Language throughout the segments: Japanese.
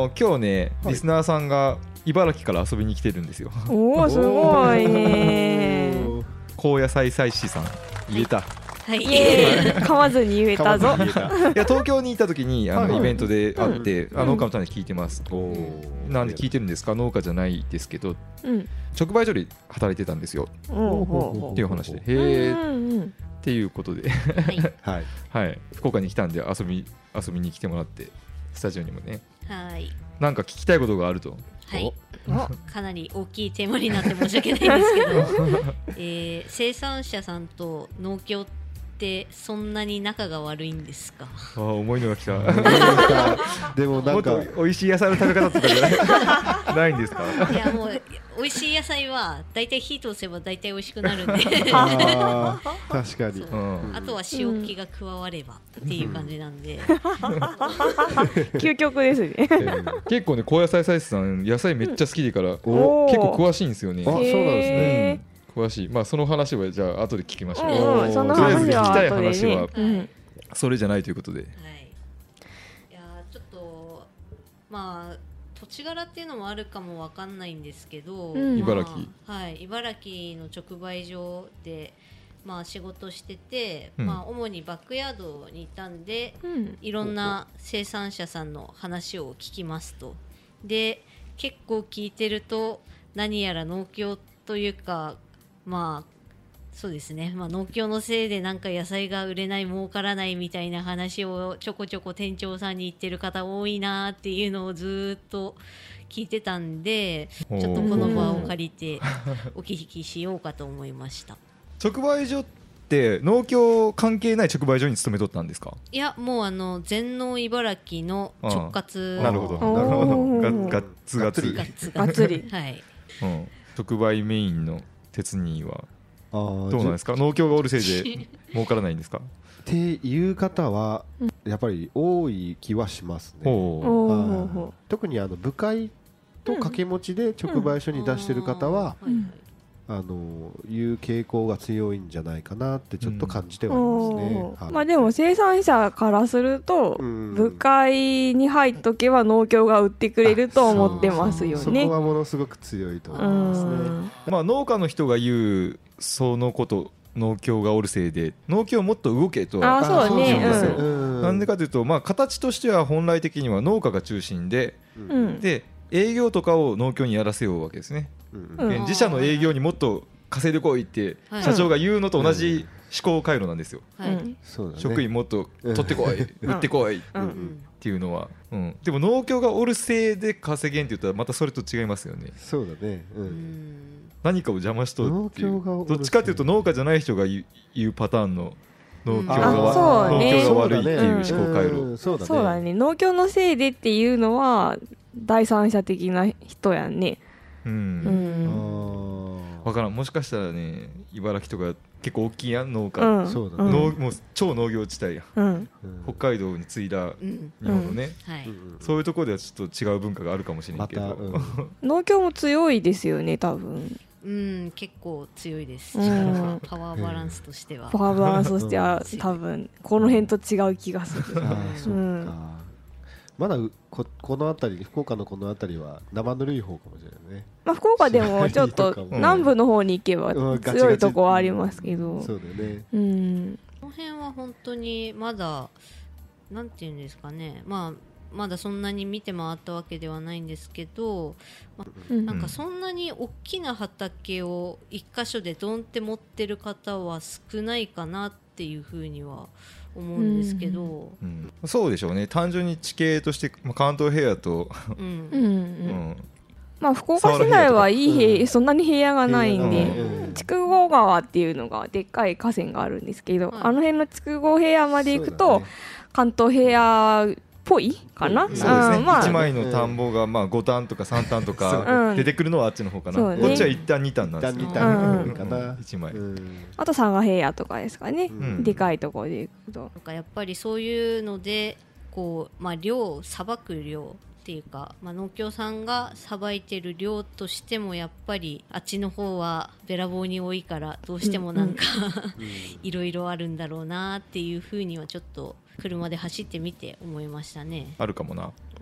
今日ね、 はいリスナーさんが茨城から遊びに来てるんですよ。 おおすごいね。 高野菜採士さん言えた。 はい。 イエーイ噛まずに言えたぞ。 いや東京にいた時にはいはいイベントで会って、 ん農家の種聞いてますと、なんで聞いてるんですか、農家じゃないですけどうん直売所で働いてたんですよほうほうほっていう話で、 うへーうんうんっていうことで、 はい。 はいはい、福岡に来たんで遊びに来てもらって、スタジオにもね、 はい。 なんか聞きたいことがあると。 はい。 おかなり大きいテーマになって申し訳ないんですけど、生産者さんと農協ってそんなに仲が悪いんですか？ あー重いのが来た。 でもなんかもっと美味しい野菜の食べ方とかじゃないんですか。 いやもう美味しい野菜はだいたい火通せばだいたい美味しくなるんであー確かにそううんあとは塩気が加わればっていう感じなんで、 究極ですね。 結構ね、高野菜採士さん野菜めっちゃ好きでから、 おー結構詳しいんですよね。 あそうなんですね詳しい。まあその話はじゃあ後で聞きましょう。 うんうん、そのとりあえず話は聞きたい後で話はね。うんそれじゃないということで。 はい、いやーちょっとまあ土地柄っていうのもあるかもわかんないんですけど、 うん茨城はい、茨城の直売所でまあ仕事してて、 うんまあ主にバックヤードにいたんで、 うんいろんな生産者さんの話を聞きますと、で結構聞いてると何やら農協というかまあそうですね、まあ、農協のせいでなんか野菜が売れない儲からないみたいな話をちょこちょこ店長さんに言ってる方多いなっていうのをずっと聞いてたんで、ちょっとこの場を借りてお聞きしようかと思いました。 直売所って農協関係ない直売所に勤めとったんですか。 いやもう全農茨城の直轄なるほどおーなるほど。ガッツガツがっガッツがっつりはいうん直売メインの鉄人はどどうなんですか。農協がおるせいで儲からないんですか。 っていう方はやっぱり多い気はしますね。 ほおはいーほ特に部会と掛け持ちで直売所に出してる方は、 はいはいいう傾向が強いんじゃないかなってちょっと感じてはありますね。はいまあでも生産者からするとうん部会に入っとけば農協が売ってくれると思ってますよね。 そこはものすごく強いと思ういますね。 んう。まあ農家の人が言うそのこと農協がおるせいで農協もっと動けとはあそうねそうですようんなんでかというと、まあ、形としては本来的には農家が中心で、 うんで営業とかを農協にやらせようわけですね、 うんで自社の営業にもっと稼いでこいってはい社長が言うのと同じ思考回路なんですよ、 はいうんそうだね。 職員もっと取ってこい、売ってこいっうんうんていうのは、でも農協がおるせいで稼げんって言ったらまたそれと違いますよね。 そうだね。ううんん何かを邪魔しとるっていう農協がおるせいどっちかというと農家じゃない人が言うパターンの農協が、 あそうね農協が悪いっていう思考回路、 うんそうだね。 そうだね。農協のせいでっていうのは第三者的な人やんね。 ううんん。 分からん。もしかしたらね茨城とか結構大きいやん農家、 うん。 そうだね。 うんもう超農業地帯やんうん。 うん北海道に次いだうん日本のね、 はいうんそういうところではちょっと違う文化があるかもしれんけど、 また、 農協も強いですよね、多分。 うん結構強いです、 うんパワーバランスとしては、 パワーバランスとしてはうん多分この辺と違う気がする。 ああそうか、 うんまだこの辺り福岡のこの辺りは生ぬるい方かもしれないね。 まあ福岡でもちょっとうん南部の方に行けばうんガチガチ強いとこはありますけど。 そうだよね。 うん。 この辺は本当にまだなんていうんですかね、まあまだそんなに見て回ったわけではないんですけど、 うんなんかそんなに大きな畑を一箇所でドンって持ってる方は少ないかなっていうふうには思うんですけど、 そうでしょうね。単純に地形として、まあ、関東平野と、 うんうんう。 うんんまあ福岡市内はいいうんそんなに平野がないんで、 うん筑後川っていうのがでっかい河川があるんですけど、 はいあの辺の筑後平野まで行くと、 そうだね関東平野っぽいかな。 そうですそうですね、 んまあ 1枚の田んぼがまあ5単とか3単とうかん出てくるのはあっちの方かな、 そうねこっちは1単2単なんですよ一旦二うん単かな。 1枚、 うんあと佐賀平野とかですかね、 んでかいところで行くと。 なんかやっぱりそういうのでこう、まあ、量さばく量っていうか、まあ、農協さんがさばいてる量としてもやっぱりあっちの方はべらぼうに多いからどうしてもなんか、いろいろあるんだろうなっていうふうにはちょっと車で走ってみて思いましたね。 あるかもな。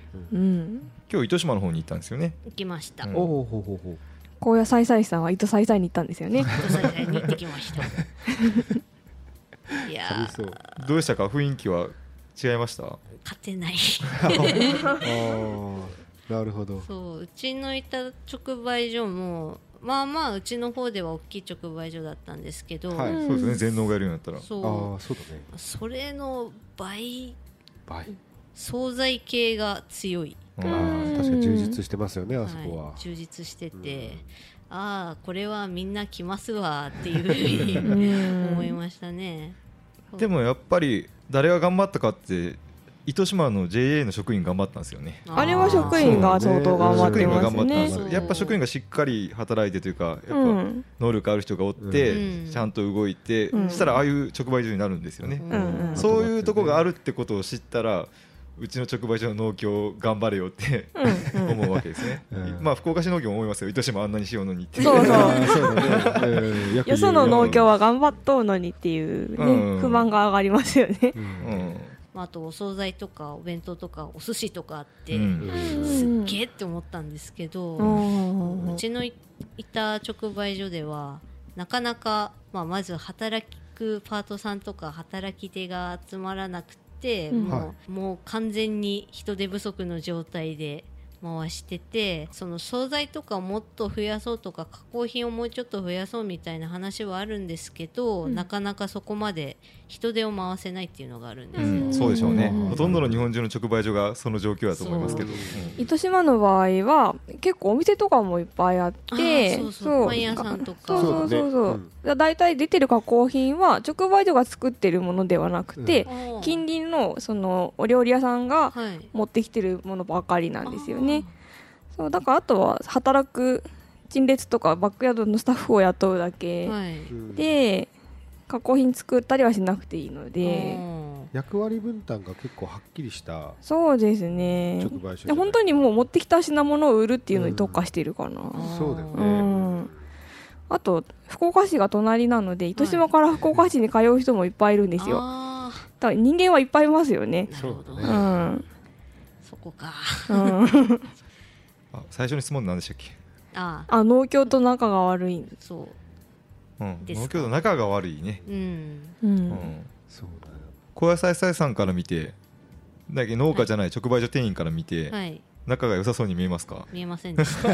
うん、 今日糸島の方に行ったんですよね。 行きました。 うんおおほほほ。 高野菜菜さんは糸菜菜に行ったんですよね。 糸さんに行ってきました。いや寂しそう。 どうでしたか、雰囲気は違いました？ 勝てない。 ああ、なるほど。 そう、うちのいた直売所もまあまあうちの方では大きい直売所だったんですけど、 はいそうですね、全農がやるようになったら。 そうああ、そうだね。 それの倍倍。 惣菜系が強い、 うんああ、確かに充実してますよね、あそこは。 充実してて、ああこれはみんな来ますわっていうふううにん思いましたね。 でもやっぱり誰が頑張ったかって糸島の JA の職員頑張ったんですよね。 あれは職員が相当頑張って職員がますね頑張ったんです。 そうやっぱ職員がしっかり働いてというか、やっぱうん能力ある人がおって、 うんちゃんと動いて、 うんそしたらああいう直売所になるんですよね。 うんそういうとこがあるってことを知ったら、うちの直売所の農協頑張れよってうん思うわけですね。 うんまあ福岡市農協も思いますよ。糸島あんなにしようのにって。 そうそうああ、そうだね。よく言うよその農協は頑張っとうのにっていうね、 うん不満が上がりますよね。 ううんんまあ、あとお惣菜とかお弁当とかお寿司とかあって、 うんすっげえって思ったんですけど、 うんうちのいた直売所ではなかなか、まず働くパートさんとか働き手が集まらなくて、 うんもう完全に人手不足の状態で回してて、その惣菜とかをもっと増やそうとか加工品をもうちょっと増やそうみたいな話はあるんですけど、なかなかそこまで人手を回せないっていうのがあるんですよ、 うんそうでしょうね。 うんほとんどの日本中の直売所がその状況だと思いますけど。 糸島の場合は結構お店とかもいっぱいあってあーそうパン屋さんとかそうそうそうそうだねだいたい出てる加工品は直売所が作ってるものではなくて、 うん近隣のそのお料理屋さんがはい持ってきてるものばかりなんですよね。そうだからあとは働く陳列とかバックヤードのスタッフを雇うだけ、 はい、 うんで加工品作ったりはしなくていいので、 役割分担が結構はっきりしたそうですね。 直売所で本当にもう持ってきた品物を売るっていうのに特化してるかな。 そうだようね。 んあと福岡市が隣なので糸島から福岡市に通う人もいっぱいいるんですよ。 あだから人間はいっぱいいますよねー。なるほど、 そううだんそこか。 うんあ、最初の質問何でしたっけ？ ああ農協と仲が悪い。 そううん、 ですか農協と仲が悪いね。 うんううんん、 そうだよ。 小野菜菜さんから見て、だけど農家じゃない直売所店員から見て、 はい仲が良さそうに見えますか？ 見えませんでした。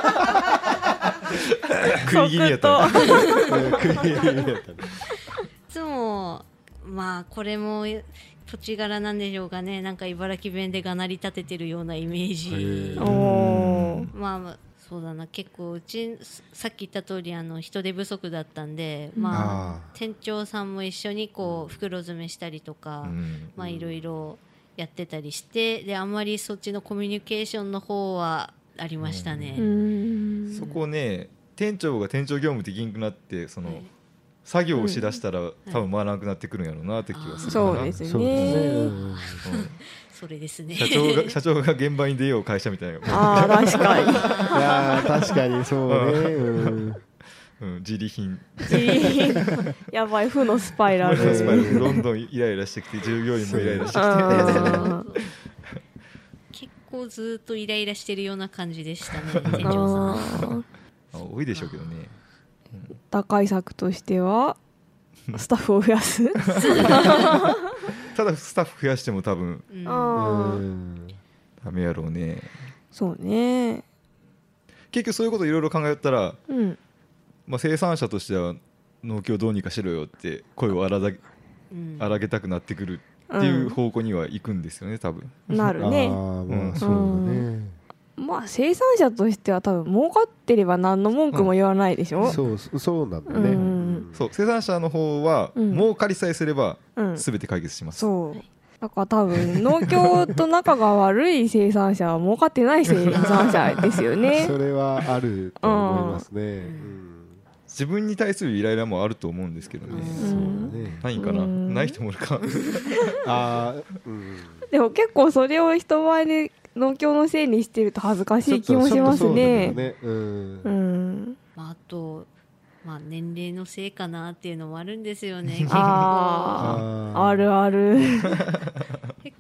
食い気味やったら。 いつもまあこれも土地柄なんでしょうかね、なんか茨城弁でがなり立ててるようなイメージ。 へーおーまあそうだな、結構うちさっき言った通り人手不足だったんで、まああ店長さんも一緒にこう袋詰めしたりとか、 うんまあいろいろやってたりして、であんまりそっちのコミュニケーションの方はありましたね。 うんそこね、店長が店長業務できんくなってその、 はい作業をしだしたら、多分回らなくなってくるんやろうなって気がするかな。 そうですそうですね。 ね。 うんそれですね。 社長が現場に出よう会社みたいな、 ああ確かに。 いやー確かにそうね。うんうん、自利品やばい負のスパイラル。 スパイラルどんどんイライラしてきて従業員もイライラしてきてあ結構ずっとイライラしてるような感じでしたね、 ー店長さん。 あーあ多いでしょうけどね。 打開策としてはスタッフを増やす。 ただスタッフ増やしても多分うんあーうんダメやろうね。 そうね。 結局そういうこといろいろ考えたら、 うん。 まあ、生産者としては農協どうにかしろよって声を荒げたくなってくるっていう方向には行くんですよね多分。 なるね。 あーまあそうだね。 まあ生産者としては多分儲かってれば何の文句も言わないでしょ。 そうなんだね。 うんそう生産者の方はうん儲かりさえすればうん。 全て解決します。 そう。だから多分農協と仲が悪い生産者は儲かってない生産者ですよね。 それはあると思いますね。うん自分に対するイライラもあると思うんですけどね。 うんそうだね。 ないかな、 うんない人もいるか。 あーうんでも結構それを人前で農協のせいにしてると恥ずかしい気もしますね。 ちょっとそうだけどね。 うん。 まあ、あと、まあ、年齢のせいかなっていうのもあるんですよね。結構ああ、あるある。 結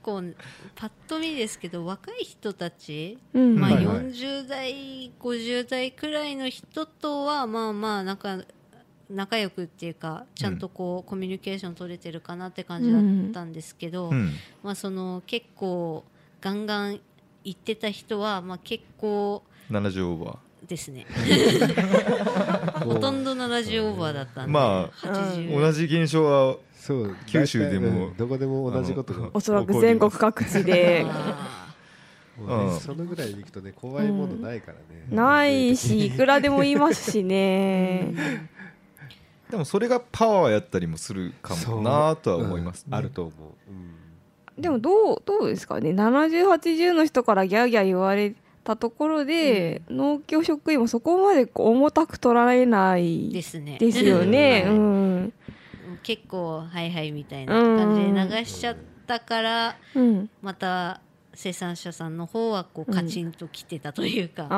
構パッと見ですけど若い人たち、 うんまあ、 はいはい 40代50代くらいの人とはまあまあ仲良くっていうかちゃんとこうコミュニケーション取れてるかなって感じだったんですけど、 うんまあ、その結構ガンガン行ってた人はまあ結構 70オーバですねほとんど70オーバーだったんで、 まあ 80 ー同じ現象はそう九州でも大体どこでも同じことがおそらく全国各地であもうねうんそのぐらいに行くとね怖いものないからね、 ないしいくらでもいますしね。 でもそれがパワーやったりもするかもなとは思いますね、 あると思う、 でもどうですかね、70、80の人からギャーギャー言われたところで、農協職員もそこまでこう重たく取られないですねですよね。うん結構はいはいみたいな感じで流しちゃったから、 うん、 また生産者さんの方はこうカチンときてたというか、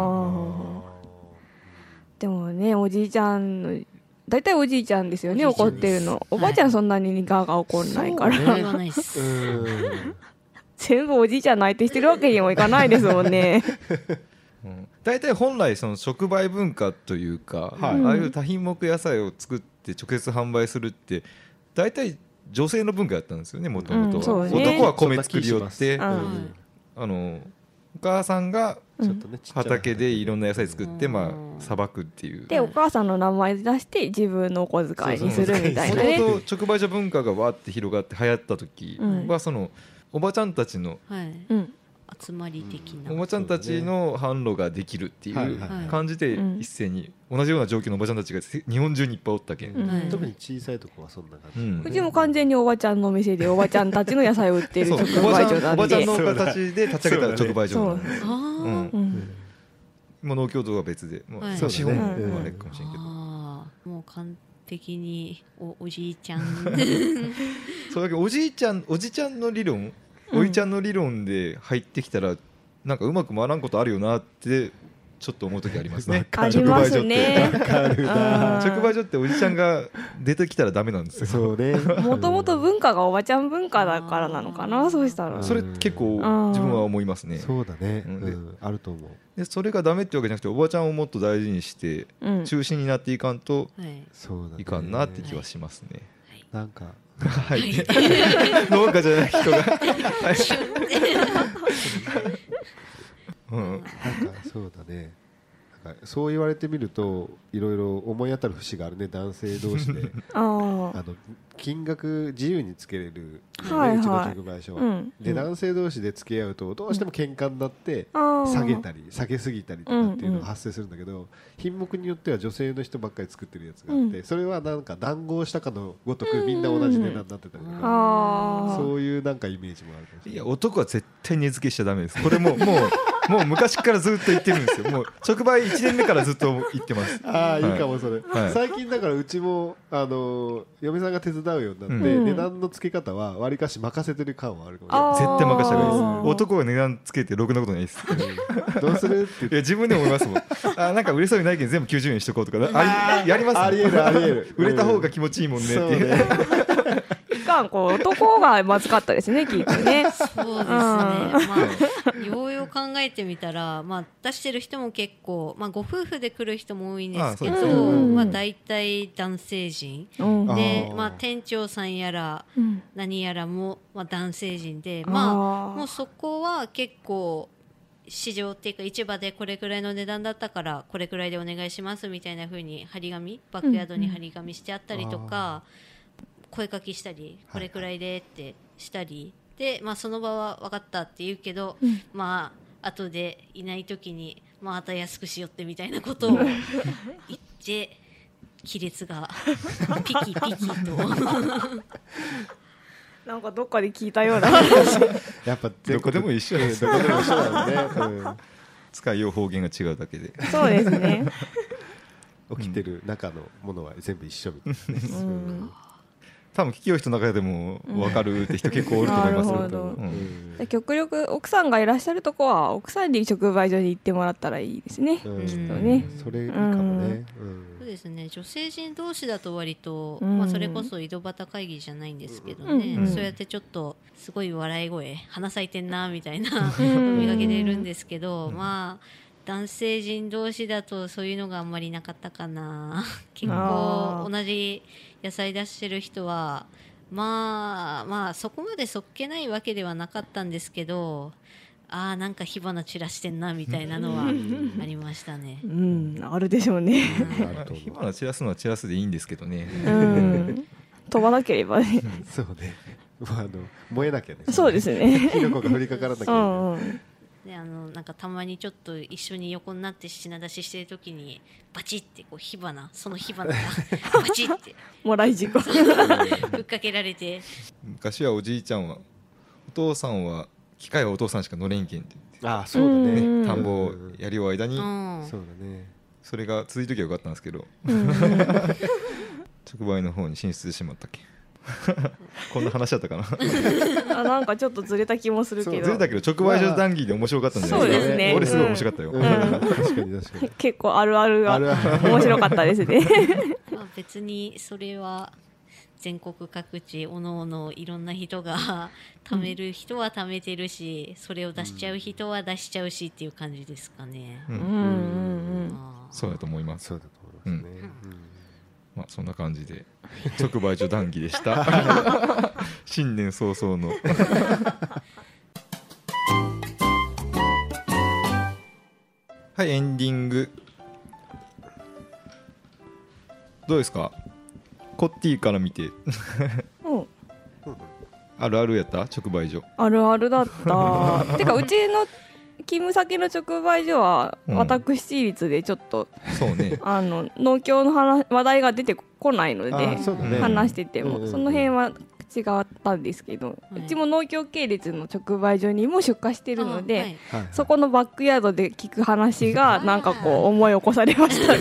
でもね、おじいちゃんの大体おじいちゃんですよね、 おじいちゃん怒ってるの。おばあちゃんそんなにガーガー怒んないから、 そうね言わないです、 全部おじいちゃんの相手してるわけにもいかないですもんね。 大体本来その直売文化というか、 はいああいう多品目野菜を作って直接販売するって大体女性の文化だったんですよね、もともとは。 そうね男は米作り寄って、 うんお母さんがちょっとねちっちゃな畑でいろんな野菜作って、 うんまあさばくっていう。 でお母さんの名前出して自分のお小遣いにするみたいなね。 もともと直売所文化がわーって広がって流行った時は、そのおばちゃんたちのはいうん集まり的な、 おばちゃんたちの販路ができるっていう感じで一斉に同じような状況のおばちゃんたちが日本中にいっぱいおったけん、 うんはい特に小さいとこはそんな感じ、 うんうちも完全におばちゃんの店でおばちゃんたちの野菜を売ってるそう直売所なんおばちゃんで。 の形で立ち上げたら直売所なんで、 あーうんもう農協とは別で、もうはい資本うんはあれかもしれんけど、 あーもう完璧におじいちゃんそれだけおじいちゃんの理論、おいちゃんの理論で入ってきたらなんかうまく回らんことあるよなってちょっと思う時ありますね。 ありますね。 直売所っておじちゃんが出てきたらダメなんですよ。 そうねもともと文化がおばちゃん文化だからなのかな、そうしたら。 それ結構自分は思いますね。 そうだね、 うんあると思うでそれがダメってわけじゃなくて、おばちゃんをもっと大事にしてうん中心になっていかんとはいそうだねいかんなって気はしますね。 なんかはい。農家じゃない人が。はいうんなんかそうだねなんかそう言われてみるといろいろ思い当たる節があるね、男性同士であー金額自由につけれる、 はいはいうちの直売所は、 うんで男性同士で付き合うとどうしても喧嘩になってあー下げたり下げすぎたりとかっていうのが発生するんだけど、品目によっては女性の人ばっかり作ってるやつがあって、それはなんか談合したかのごとくみんな同じ値段になってたりとか、 あーそういうなんかイメージもあるかもしれない。 いや、男は絶対値付けしちゃダメです。これもう昔からずっと言ってるんですよ。もう直売1年目からずっと言ってます。 ああ、いいかもそれ、 はい最近だからうちも嫁さんが手伝うようになって、 うん値段の付け方はわりかし任せてる感はあるかもしれあー絶対任せた方がいいあーです。男が値段つけてろくなことないです。 ない、どうするって言っていや自分でも思いますもん。あ、なんか売れそうにないけど全部90円にしとこうとかやりますもん。 ありえるありえる売れた方が気持ちいいもんねってそういう。 ねいかん、こう男がまずかったですね、きっとね。 そうですね、まあ、ようよう考えてみたら、まあ、出してる人も結構、まあ、ご夫婦で来る人も多いんですけど、 あそうですねまあ、大体男性陣うんあで、 ーまあ、店長さんやらうん何やらも、まあ、男性陣で、 あーまあ、もうそこは結構市場っていうか市場でこれくらいの値段だったからこれくらいでお願いしますみたいな風に張り紙バックヤードに張り紙してあったりとか、声かけしたりこれくらいでってしたり、で、まあ、その場は分かったって言うけど、まあ後でいない時にまた安くしよってみたいなことを言って亀裂がピキピキとなんかどっかで聞いたような。 やっぱどこでも一緒です。 どこでも一緒だよね、 使いよう方言が違うだけで。 そうですね。 起きてる中のものは全部一緒みたいなね、 うん多分聞きよう人の中でも分かるって人結構おると思いますよ、 なるほどうんで極力奥さんがいらっしゃるとこは奥さんに直売所に行ってもらったらいいですね、 うんきっとね。 それいいかもね、 そうですね、女性陣同士だと割と、 うんまあ、それこそ井戸端会議じゃないんですけどね、 うんそうやってちょっとすごい笑い声花咲いてんなみたいなうん見かけてるんですけど、まあ男性陣同士だとそういうのがあんまりなかったかな結構同じ野菜出してる人はまあそこまでそっけないわけではなかったんですけど、なんか火花散らしてんなみたいなのはありましたね。 あるでしょうね。 火花散らすのは散らすでいいんですけどね、 飛ばなければね。 そうね、まあ、燃えなきゃね。 そうですね。 火の粉が降りかからなきゃいけない。 でなんかたまにちょっと一緒に横になって品出ししてる時にバチってこうその火花がバチってもらい事故。 ぶっかけられて、 昔はおじいちゃんはお父さんは機械はお父さんしか乗れんけんってそうだね。 田んぼをやり終間にそうだね。 それが続いときはよかったんですけど、直売の方に進出してしまったっけこんな話だったかななんかちょっとずれた気もするけど。 ずれたけど直売所談義で面白かったんじゃないですか。 そうですね俺すごい面白かったよ、 確かに確かに。 結構あるあるがあるある面白かったですね。 まあ、別にそれは全国各地おのおのいろんな人が貯める人は貯めてるし、それを出しちゃう人は出しちゃうしっていう感じですかね。 そうだと思います。 そうだと思いますね。 まあそんな感じで直売所談義でした新年早々のはいエンディングどうですかコッティから見てうんあるあるやった直売所あるあるだったてかうちの勤務先の直売所は私立でちょっと、 そうね農協の話題が出てこないので、 そうだね。 話してても、その辺は違ったんですけど、 はいうちも農協系列の直売所にも出荷してるので、 はいはいそこのバックヤードで聞く話がなんかこう思い起こされました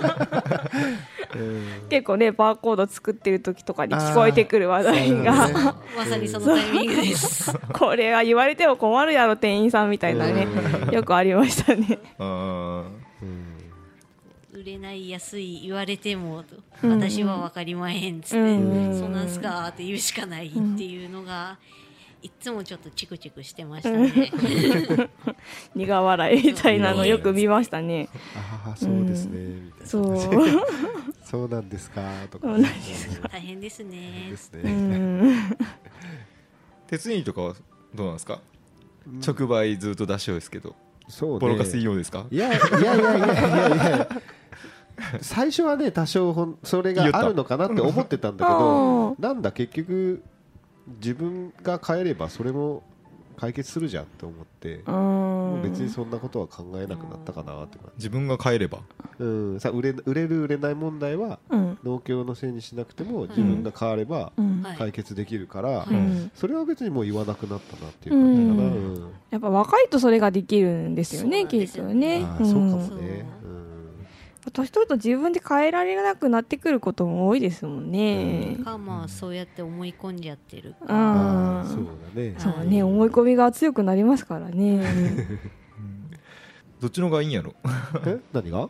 結構ねバーコード作ってる時とかに聞こえてくる話題が、 まさにそのタイミングですこれは言われても困るやろ店員さんみたいなね、よくありましたね。 売れない安い言われてもと私は分かりまへんっつって、そうなんすかって言うしかないっていうのが、いつもちょっとチクチクしてましたね苦笑いみたいなのよく見ましたね。 そうですね。みたいな。 そうそうなんですかとか。 大変ですねですね。 鉄印とかはどうなんですか直売ずっと出しようですけどそうね。 ボロカスいいようですかいや最初はね多少それがあるのかなって思ってたんだけどなんだ結局自分が変えればそれも解決するじゃんって思ってもう別にそんなことは考えなくなったかなって感自分が変えればじ。さ売れる売れない問題は農協のせいにしなくても自分が変われば解決できるからそれは別にもう言わなくなったなっていう感じかな。 やっぱ若いとそれができるんですよね、きっとね。 そうかもね。 年取ると自分で変えられなくなってくることも多いですもんね。 まあそうやって思い込んじゃってるそうだね。 そうね、思い込みが強くなりますからね。 どっちの方がいいんやろ何が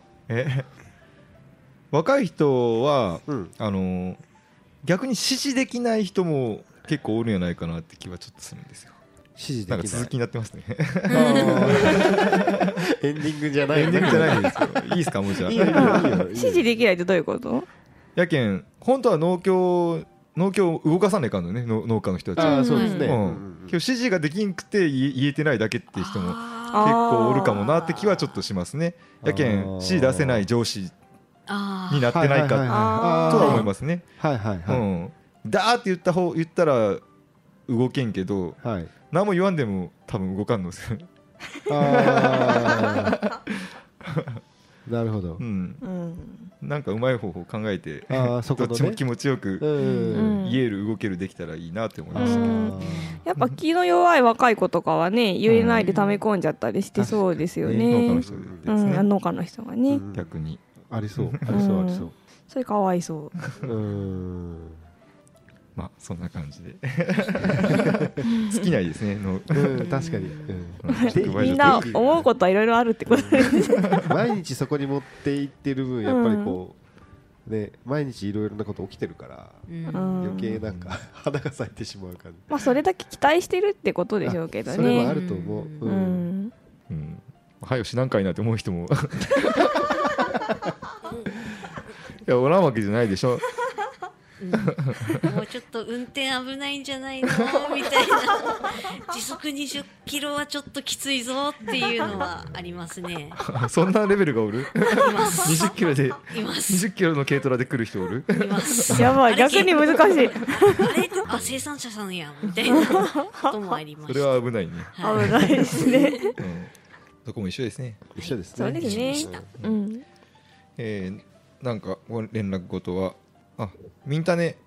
若い人は、逆に支持できない人も結構おるんじゃないかなって気はちょっとするんですよ。なんか続きになってますねエンディングじゃないエンディングじゃないんですよいいですかもうじゃあ指示できないってどういうこと？ やけん本当は農協を動かさないかんのね農家の人たちは。 そうですね。 今日指示ができんくて言えてないだけっていう人も結構おるかもなって気はちょっとしますね。やけん指示出せない上司になってないかとは思いますね。 はいはいはい。 だーって言ったら動けんけど、何も言わんでも多分動かんのですよ。 なるほど。 なんかうまい方法を考えてどっちも気持ちよく言える動けるできたらいいなって思いましたけど、 やっぱ気の弱い若い子とかはね言えないで溜め込んじゃったりしてそうですよね。農家の人がね逆にありそうありそうありそう。 それかわいそう。 まあそんな感じで尽きないですね確かに、 みんな思うことはいろいろあるってことです毎日そこに持っていってる分やっぱりこう、ね、毎日いろいろなこと起きてるから、余計なんか花が咲いてしまう感じ。 まあそれだけ期待してるってことでしょうけどね。 それもあると思う。 はよしなんかいなって思う人もいやおらんわけじゃないでしょ。 もうちょっと運転危ないんじゃないのみたいな時速20キロはちょっときついぞっていうのはありますね。 そんなレベルがおる？ います 20キロでいます 20キロの軽トラで来る人おる？ いますやばい、逆に難しい。 あれ生産者さんやんみたいなこともありました。 それは危ないね。 危ないですね。 どこも一緒ですね。 一緒ですね。 そうですね。 なんか連絡事はミンタネ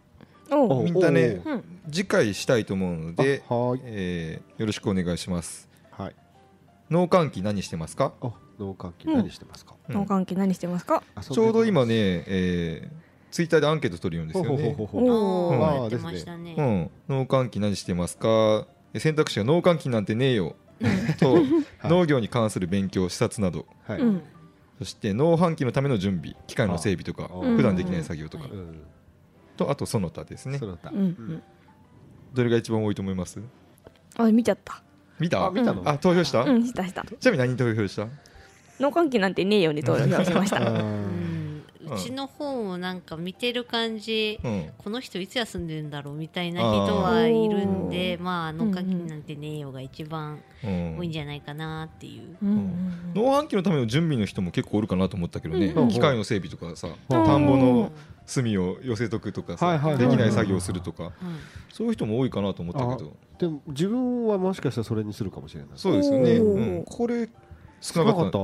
次回したいと思うので、よろしくお願いします。 はい。 農閑期何してますか？ 農閑期何してますか？ 農閑期何してますか？ ちょうど今ね、ツイッターでアンケート取るんですよね。 やってましたね。 農閑期何してますか？選択肢が農閑期なんてねえよと農業に関する勉強視察など、そして農繁期のための準備、機械の整備とか普段できない作業とかと、あとその他ですね。どれが一番多いと思います？ 見ちゃった。 見たの？投票した？ したした。 ちなみに何投票した？ 農閑期なんてねえよに投票しました。 うちの方もなんか見てる感じ、この人いつ休んでるんだろうみたいな人はいるんで、まあ農閑期なんてねえよが一番多いんじゃないかなっていう。 農繁期のための準備の人も結構おるかなと思ったけどね。機械の整備とかさ、田んぼの隅を寄せとくとかさ、できない作業するとか、そういう人も多いかなと思ったけど。 でも自分はもしかしたらそれにするかもしれない。 そうですよね。これ少なかったです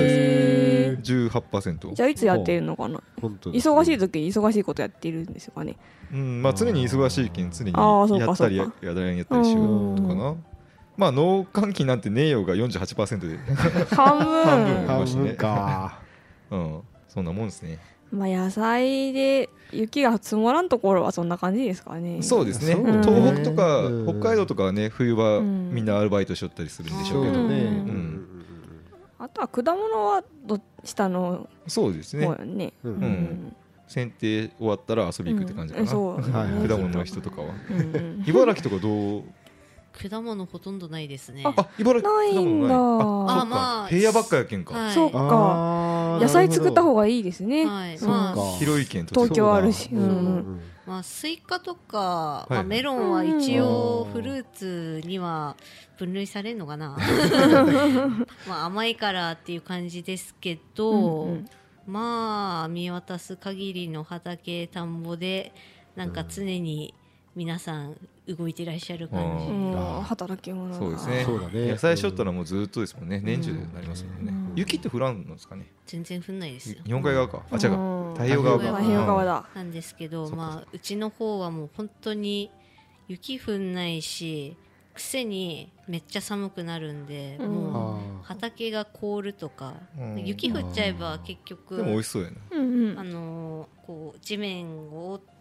。18%。 じゃあいつやってるのかな。忙しい時に忙しいことやってるんですかね。 まあ常に忙しいけん常にやったりやらんやったりしようとかな。まあ農閑期なんてねえよが 48% で半分か。 そんなもんですね。 まあ野菜で雪が積もらんところはそんな感じですかね。 そうですね。東北とか北海道とかはね冬はみんなアルバイトしよったりするんでしょうけどね。 あとは果物は下のそうですね。剪定終わったら遊び行くって感じかな。果物の人とかは。茨城とかどう？ 果物ほとんどないですね。 茨城ないんだ。 まあ平野ばっかやけんか。 そうか。野菜作った方がいいですね。 広い県と東京あるし。 まあスイカとかメロンは一応フルーツには分類されるのかな。まあ甘いからっていう感じですけど、まあ見渡す限りの畑田んぼでなんか常に皆さん動いてらっしゃる感じ。 働き者。 そうですね。野菜しょったらもうずっとですもんね。年中でなりますもんね。雪って降らんのですかね。 全然降んないですよ。 日本海側か。違うか。太平洋側か。 太平洋側だ。 なんですけど、まあうちの方はもう本当に雪降んないし、くせにめっちゃ寒くなるんで、もう畑が凍るとか、雪降っちゃえば結局でも美味しそうやな。 こう地面を覆って、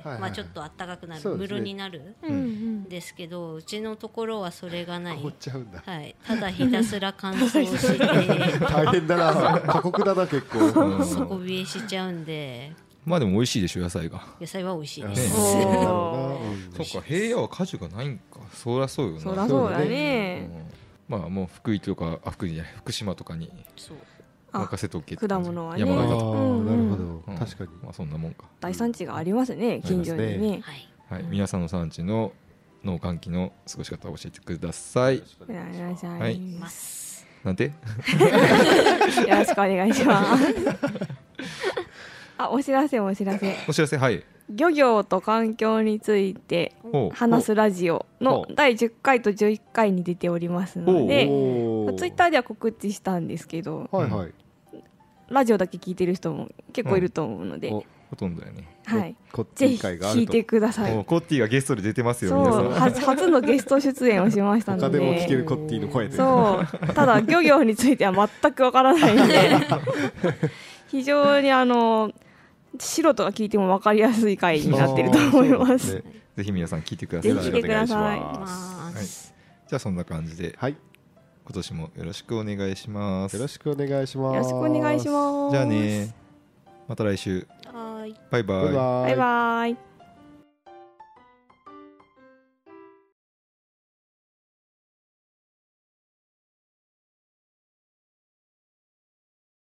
まあちょっと暖かくなる、室になるんですけど、うちのところはそれがない。はい、ただひたすら乾燥して大変だな、過酷だな結構。 底冷えしちゃうんで。 まあでも美味しいでしょ野菜が。 野菜は美味しいです。 そっか平野は果樹がないんか。そりゃそうよな。 そりゃそうだね。 まあもう福井とか福井じゃない福島とかに任せとけ。 果物はね。 山形とか。 なるほど。確かに。 まあそんなもんか。 大産地がありますね近所にね。 はい。皆さんの産地の農閑期の過ごし方を教えてください。 はい。 なんて？ よろしくお願いします。お知らせはい。漁業と環境について話すラジオの第10回と11回に出ておりますので、ツイッターでは告知したんですけど、ラジオだけ聞いてる人も結構いると思うので、 ほとんどやね。 はい。ぜひ聞いてください。 コッティがゲストで出てますよ。皆さん。 初のゲスト出演をしましたので。 他でも聞けるコッティの声で。 そう。ただ漁業については全くわからないので、非常に素人が聞いても分かりやすい回になってると思います。 ぜひ皆さん聞いてください。 ぜひ聞いてください。 じゃあそんな感じで、今年もよろしくお願いします。 よろしくお願いします。 よろしくお願いします。 じゃあね、また来週。バイバイ。 バイバイ。